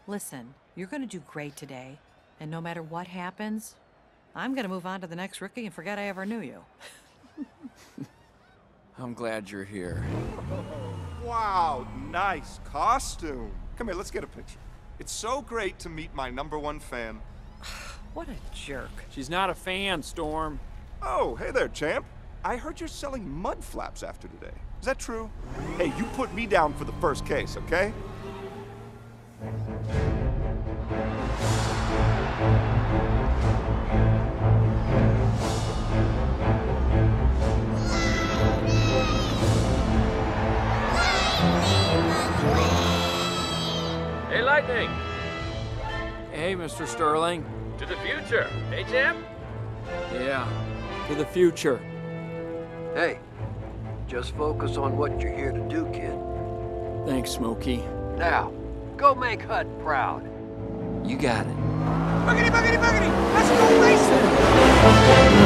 Listen, you're gonna do great today. And no matter what happens, I'm gonna move on to the next rookie and forget I ever knew you. I'm glad you're here. Wow, nice costume. Come here, let's get a picture. It's so great to meet my #1 fan. What a jerk. She's not a fan, Storm. Oh, hey there, champ. I heard you're selling mud flaps after today. Is that true? Hey, you put me down for the first case, okay? Hey, Lightning! Hey, Mr. Sterling. To the future. Hey, champ? Yeah, to the future. Hey, just focus on what you're here to do, kid. Thanks, Smokey. Now, go make Hud proud. You got it. Buggity, buggity, buggity! Let's go racing!